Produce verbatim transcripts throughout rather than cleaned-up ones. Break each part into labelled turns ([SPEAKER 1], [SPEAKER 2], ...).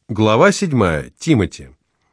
[SPEAKER 1] Глава седьмая. Тимоти.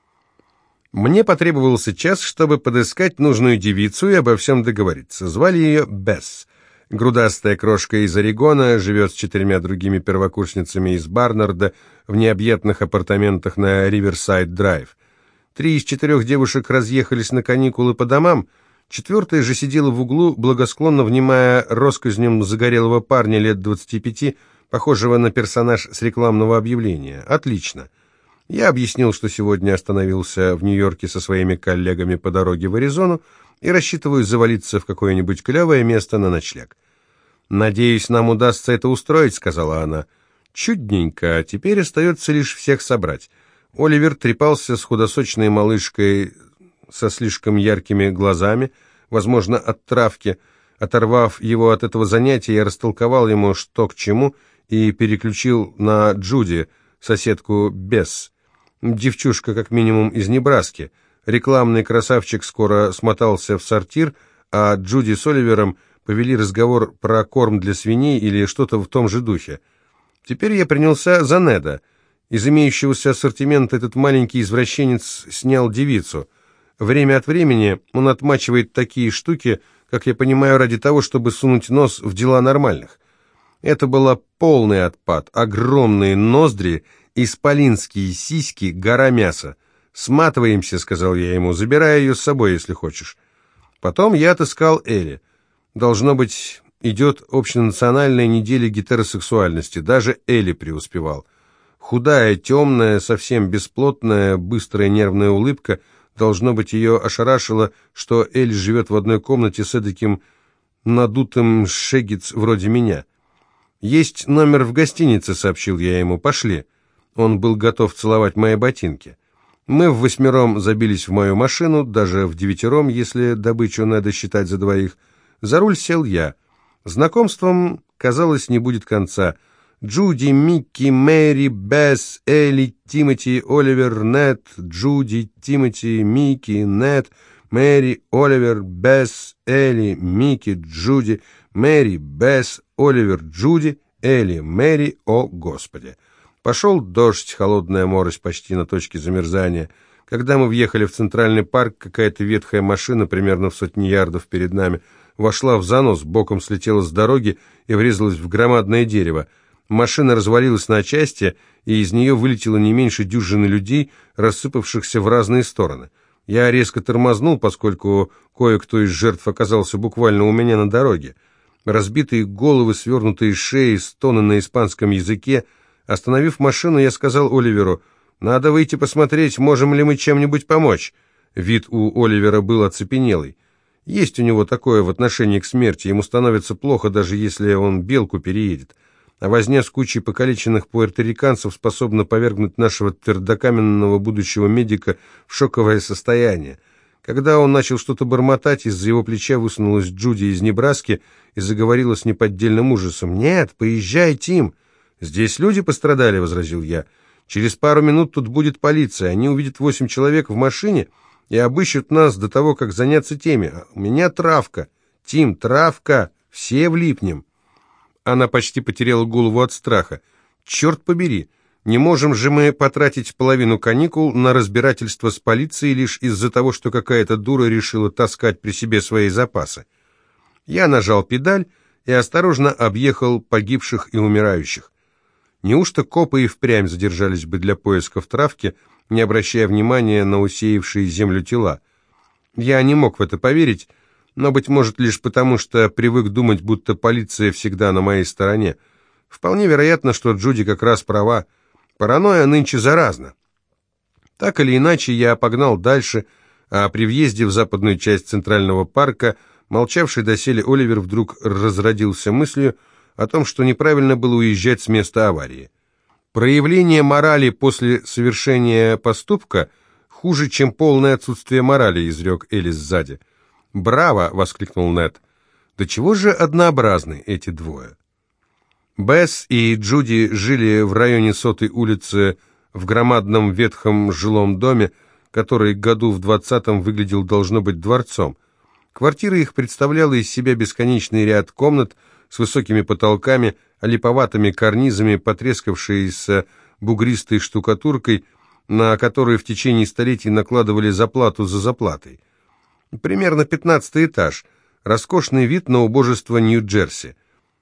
[SPEAKER 1] Мне потребовался час, чтобы подыскать нужную девицу и обо всем договориться. Звали ее Бесс. Грудастая крошка из Орегона, живет с четырьмя другими первокурсницами из Барнарда в необъятных апартаментах на Риверсайд-драйв. Три из четырех девушек разъехались на каникулы по домам, четвертая же сидела в углу, благосклонно внимая россказням загорелого парня лет двадцати пяти, похожего на персонаж с рекламного объявления. Отлично. Я объяснил, что сегодня остановился в Нью-Йорке со своими коллегами по дороге в Аризону и рассчитываю завалиться в какое-нибудь клевое место на ночлег. «Надеюсь, нам удастся это устроить», — сказала она. «Чудненько. Теперь остается лишь всех собрать». Оливер трепался с худосочной малышкой со слишком яркими глазами, возможно, от травки. Оторвав его от этого занятия, я растолковал ему, что к чему, и переключил на Джуди, соседку Бесс. Девчушка, как минимум, из Небраски. Рекламный красавчик скоро смотался в сортир, а Джуди с Оливером повели разговор про корм для свиней или что-то в том же духе. Теперь я принялся за Неда. Из имеющегося ассортимента этот маленький извращенец снял девицу. Время от времени он отмачивает такие штуки, как я понимаю, ради того, чтобы сунуть нос в дела нормальных. Это была полный отпад, огромные ноздри, исполинские сиськи, гора мяса. «Сматываемся», — сказал я ему, — «забирай ее с собой, если хочешь». Потом я отыскал Элли. Должно быть, идет общенациональная неделя гетеросексуальности, даже Элли преуспевал. Худая, темная, совсем бесплотная, быстрая нервная улыбка, должно быть, ее ошарашило, что Элли живет в одной комнате с эдаким надутым шегиц вроде меня. «Есть номер в гостинице», — сообщил я ему, — «пошли». Он был готов целовать мои ботинки. Мы в восьмером забились в мою машину, даже в девятером, если добычу надо считать за двоих. За руль сел я. Знакомством, казалось, не будет конца. Джуди, Микки, Мэри, Бесс, Элли, Тимоти, Оливер, Нед, Джуди, Тимоти, Микки, Нед, Мэри, Оливер, Бесс, Элли, Микки, Джуди, Мэри, Бесс, Оливер, Джуди, Элли, Мэри, о Господи. Пошел дождь, холодная морось почти на точке замерзания. Когда мы въехали в Центральный парк, какая-то ветхая машина, примерно в сотни ярдов перед нами, вошла в занос, боком слетела с дороги и врезалась в громадное дерево. Машина развалилась на части, и из нее вылетело не меньше дюжины людей, рассыпавшихся в разные стороны. Я резко тормознул, поскольку кое-кто из жертв оказался буквально у меня на дороге. Разбитые головы, свернутые шеи, стоны на испанском языке. Остановив машину, я сказал Оливеру: «Надо выйти посмотреть, можем ли мы чем-нибудь помочь». Вид у Оливера был оцепенелый. Есть у него такое в отношении к смерти, ему становится плохо, даже если он белку переедет. А возня с кучей покалеченных пуэрториканцев способна повергнуть нашего твердокаменного будущего медика в шоковое состояние. Когда он начал что-то бормотать, из-за его плеча высунулась Джуди из Небраски и заговорила с неподдельным ужасом. «Нет, поезжай, Тим!» «Здесь люди пострадали», — возразил я. «Через пару минут тут будет полиция. Они увидят восемь человек в машине и обыщут нас до того, как заняться теми. А у меня травка. Тим, травка. Все влипнем». Она почти потеряла голову от страха. «Черт побери! Не можем же мы потратить половину каникул на разбирательство с полицией лишь из-за того, что какая-то дура решила таскать при себе свои запасы». Я нажал педаль и осторожно объехал погибших и умирающих. Неужто копы и впрямь задержались бы для поисков травки, не обращая внимания на усеявшие землю тела? Я не мог в это поверить, но, быть может, лишь потому, что привык думать, будто полиция всегда на моей стороне. Вполне вероятно, что Джуди как раз права. Паранойя нынче заразна. Так или иначе, я погнал дальше, а при въезде в западную часть Центрального парка молчавший доселе Оливер вдруг разродился мыслью о том, что неправильно было уезжать с места аварии. Проявление морали после совершения поступка хуже, чем полное отсутствие морали, изрек Элли сзади. «Браво!» — воскликнул Нед. «Да чего же однообразны эти двое?» Бесс и Джуди жили в районе Сотой улицы в громадном ветхом жилом доме, который году в двадцатом выглядел, должно быть, дворцом. Квартира их представляла из себя бесконечный ряд комнат с высокими потолками, олиповатыми карнизами, потрескавшиеся бугристой штукатуркой, на которой в течение столетий накладывали заплату за заплатой. Примерно пятнадцатый этаж. Роскошный вид на убожество Нью-Джерси.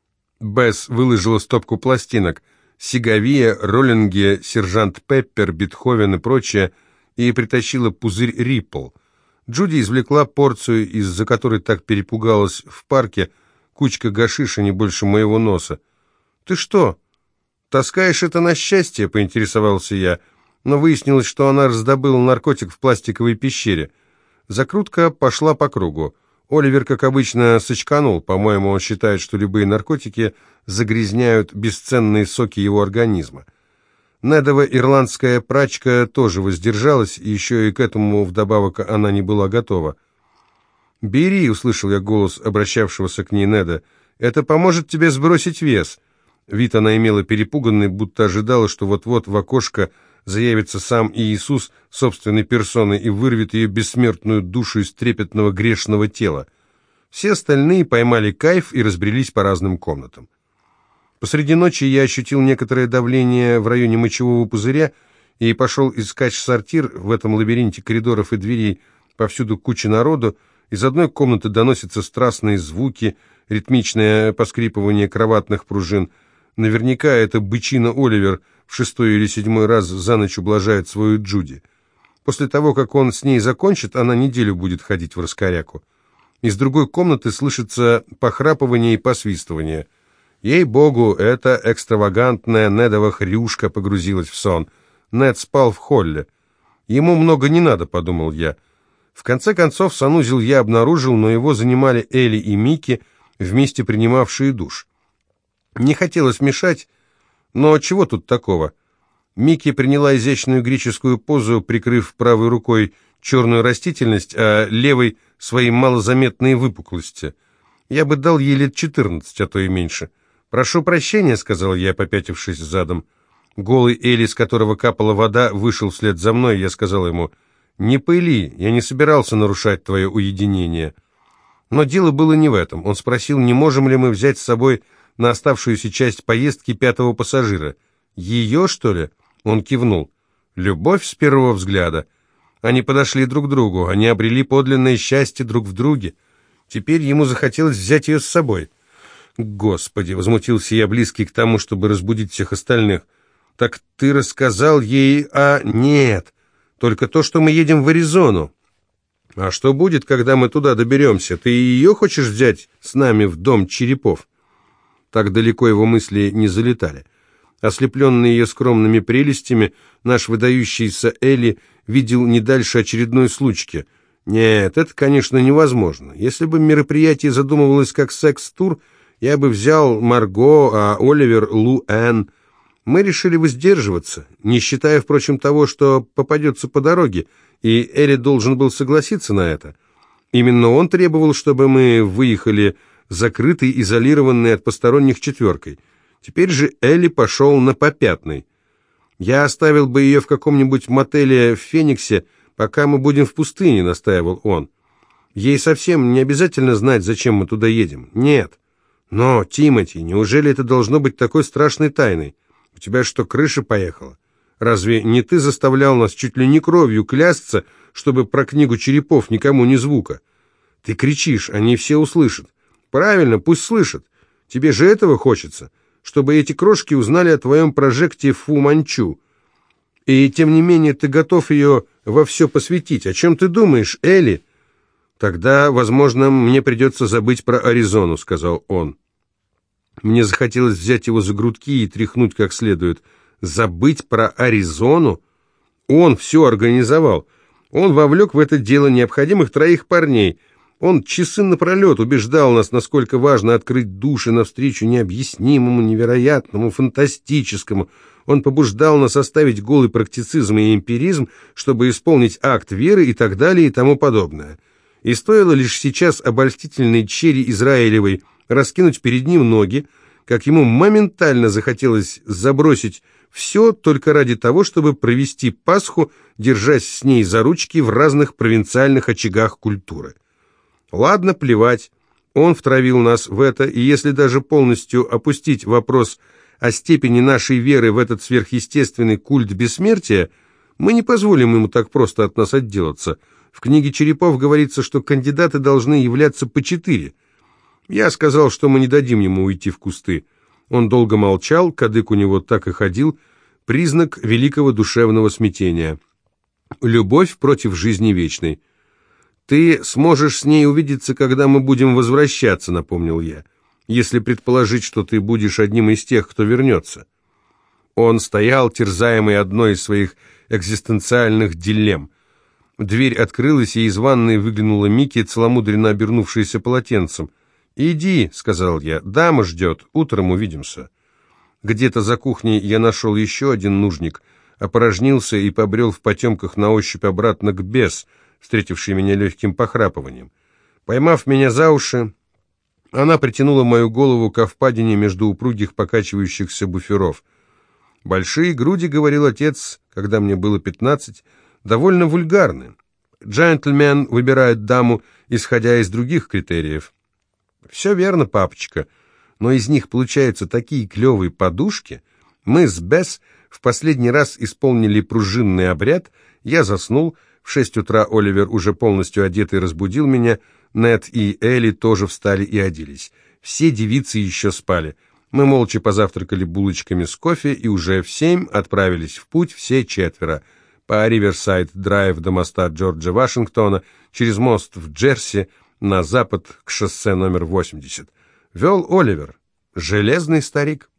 [SPEAKER 1] Бесс выложила стопку пластинок. Сигавия, Роллинги, Сержант Пеппер, Бетховен и прочее, и притащила пузырь Риппл. Джуди извлекла порцию, из-за которой так перепугалась в парке, кучка гашиша не больше моего носа. «Ты что, таскаешь это на счастье?» — поинтересовался я, но выяснилось, что она раздобыла наркотик в пластиковой пещере. Закрутка пошла по кругу. Оливер, как обычно, сочканул. По-моему, он считает, что любые наркотики загрязняют бесценные соки его организма. Недова ирландская прачка тоже воздержалась, и еще и к этому вдобавок она не была готова. «Бери», — услышал я голос обращавшегося к ней Неда, — «это поможет тебе сбросить вес». Вид она имела перепуганный, будто ожидала, что вот-вот в окошко заявится сам Иисус собственной персоной и вырвет ее бессмертную душу из трепетного грешного тела. Все остальные поймали кайф и разбрелись по разным комнатам. Посреди ночи я ощутил некоторое давление в районе мочевого пузыря и пошел искать сортир. В этом лабиринте коридоров и дверей повсюду куча народу. Из одной комнаты доносятся страстные звуки, ритмичное поскрипывание кроватных пружин. Наверняка это бычина Оливер в шестой или седьмой раз за ночь ублажает свою Джуди. После того, как он с ней закончит, она неделю будет ходить в раскоряку. Из другой комнаты слышится похрапывание и посвистывание. Ей-богу, эта экстравагантная Недова хрюшка погрузилась в сон. Нед спал в холле. Ему много не надо, подумал я. В конце концов, санузел я обнаружил, но его занимали Элли и Микки, вместе принимавшие душ. Не хотелось мешать, но чего тут такого? Микки приняла изящную греческую позу, прикрыв правой рукой черную растительность, а левой — свои малозаметные выпуклости. Я бы дал ей лет четырнадцать, а то и меньше. «Прошу прощения», — сказал я, попятившись задом. Голый Элли, с которого капала вода, вышел вслед за мной. Я сказал ему: «Не пыли, я не собирался нарушать твое уединение». Но дело было не в этом. Он спросил, не можем ли мы взять с собой на оставшуюся часть поездки пятого пассажира. «Ее, что ли?» Он кивнул. «Любовь с первого взгляда». Они подошли друг к другу, они обрели подлинное счастье друг в друге. Теперь ему захотелось взять ее с собой. «Господи!» — возмутился я, близкий к тому, чтобы разбудить всех остальных. «Так ты рассказал ей о...» «Нет, только то, что мы едем в Аризону». «А что будет, когда мы туда доберемся? Ты ее хочешь взять с нами в дом черепов?» Так далеко его мысли не залетали. Ослепленный ее скромными прелестями, наш выдающийся Элли видел не дальше очередной случки. Нет, это, конечно, невозможно. Если бы мероприятие задумывалось как секс-тур, я бы взял Марго, а Оливер — Лу Энн. Мы решили воздерживаться, не считая, впрочем, того, что попадется по дороге, и Элли должен был согласиться на это. Именно он требовал, чтобы мы выехали закрытой, изолированной от посторонних четверкой. Теперь же Элли пошел на попятный. «Я оставил бы ее в каком-нибудь мотеле в Фениксе, пока мы будем в пустыне», — настаивал он. «Ей совсем не обязательно знать, зачем мы туда едем. Нет». «Но, Тимоти, неужели это должно быть такой страшной тайной? У тебя что, крыша поехала? Разве не ты заставлял нас чуть ли не кровью клясться, чтобы про книгу черепов никому ни звука? Ты кричишь, они все услышат. Правильно, пусть слышат. Тебе же этого хочется, чтобы эти крошки узнали о твоем прожекте Фу Манчу. И тем не менее ты готов ее во все посвятить. О чем ты думаешь, Элли?» «Тогда, возможно, мне придется забыть про Аризону», — сказал он. Мне захотелось взять его за грудки и тряхнуть как следует. Забыть про Аризону? Он все организовал. Он вовлек в это дело необходимых троих парней. Он часы напролет убеждал нас, насколько важно открыть души навстречу необъяснимому, невероятному, фантастическому. Он побуждал нас оставить голый практицизм и эмпиризм, чтобы исполнить акт веры и так далее и тому подобное. И стоило лишь сейчас обольстительной черри Израилевой раскинуть перед ним ноги, как ему моментально захотелось забросить все только ради того, чтобы провести Пасху, держась с ней за ручки в разных провинциальных очагах культуры. Ладно, плевать, он втравил нас в это, и если даже полностью опустить вопрос о степени нашей веры в этот сверхъестественный культ бессмертия, мы не позволим ему так просто от нас отделаться. В книге Черепов говорится, что кандидаты должны являться по четыре. Я сказал, что мы не дадим ему уйти в кусты. Он долго молчал, кадык у него так и ходил, признак великого душевного смятения. Любовь против жизни вечной. «Ты сможешь с ней увидеться, когда мы будем возвращаться», — напомнил я, «если предположить, что ты будешь одним из тех, кто вернется». Он стоял, терзаемый одной из своих экзистенциальных дилемм. Дверь открылась, и из ванной выглянула Микки, целомудренно обернувшаяся полотенцем. «Иди», — сказал я, — «дама ждет, утром увидимся». Где-то за кухней я нашел еще один нужник, опорожнился и побрел в потемках на ощупь обратно к Бесс, встретившей меня легким похрапыванием. Поймав меня за уши, она притянула мою голову к впадине между упругих покачивающихся буферов. «Большие груди, — говорил отец, когда мне было пятнадцать, — довольно вульгарны. Джентльмен выбирает даму, исходя из других критериев». «Все верно, папочка, но из них получаются такие клевые подушки. Мы с Бесс в последний раз исполнили пружинный обряд, я заснул. В шесть утра Оливер, уже полностью одетый, разбудил меня. Нед и Элли тоже встали и оделись. Все девицы еще спали. Мы молча позавтракали булочками с кофе и уже в семь отправились в путь все четверо. По Риверсайд-драйв до моста Джорджа Вашингтона, через мост в Джерси, на запад к шоссе номер восемьдесят. Вел Оливер, железный старик.